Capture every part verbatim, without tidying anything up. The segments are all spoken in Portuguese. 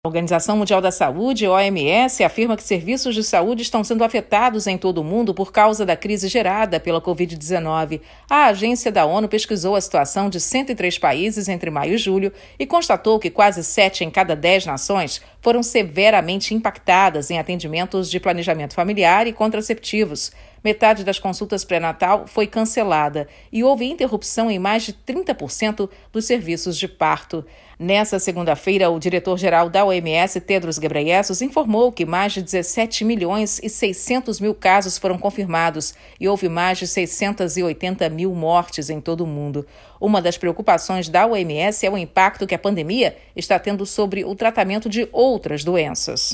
A Organização Mundial da Saúde, O M S, afirma que serviços de saúde estão sendo afetados em todo o mundo por causa da crise gerada pela covid dezenove. A agência da ONU pesquisou a situação de cento e três países entre maio e julho e constatou que quase sete em cada dez nações foram severamente impactadas em atendimentos de planejamento familiar e contraceptivos. Metade das consultas pré-natal foi cancelada e houve interrupção em mais de trinta por cento dos serviços de parto. Nessa segunda-feira, o diretor-geral da O M S, Tedros Ghebreyesus, informou que mais de dezessete milhões e seiscentos mil casos foram confirmados e houve mais de seiscentos e oitenta mil mortes em todo o mundo. Uma das preocupações da O M S é o impacto que a pandemia está tendo sobre o tratamento de outras doenças.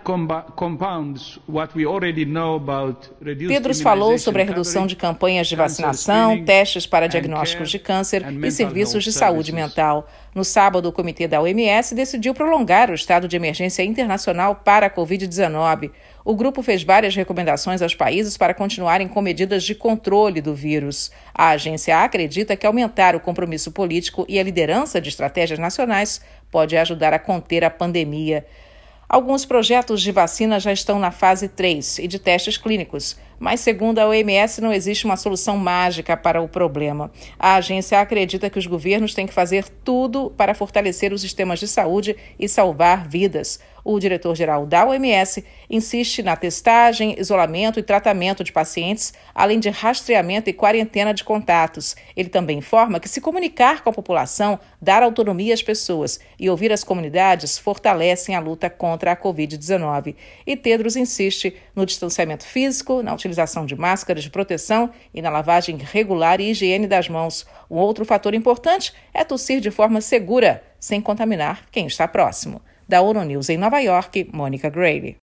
Tedros falou sobre a redução de campanhas de vacinação, testes para diagnósticos de câncer e serviços de saúde mental. No sábado, o comitê da O M S decidiu prolongar o estado de emergência internacional para a covid dezenove. O grupo fez várias recomendações aos países para continuarem com medidas de controle do vírus. A agência acredita que aumentar o compromisso político e a liderança de estratégias nacionais pode ajudar a conter a pandemia. Alguns projetos de vacina já estão na fase três e de testes clínicos, mas segundo a O M S não existe uma solução mágica para o problema. A agência acredita que os governos têm que fazer tudo para fortalecer os sistemas de saúde e salvar vidas. O diretor-geral da O M S insiste na testagem, isolamento e tratamento de pacientes, além de rastreamento e quarentena de contatos. Ele também informa que se comunicar com a população, dar autonomia às pessoas e ouvir as comunidades fortalecem a luta contra a covid dezenove. E Tedros insiste no distanciamento físico, na utilização de máscaras de proteção e na lavagem regular e higiene das mãos. Um outro fator importante é tossir de forma segura, sem contaminar quem está próximo. Da ONU News em Nova York, Mônica Grady.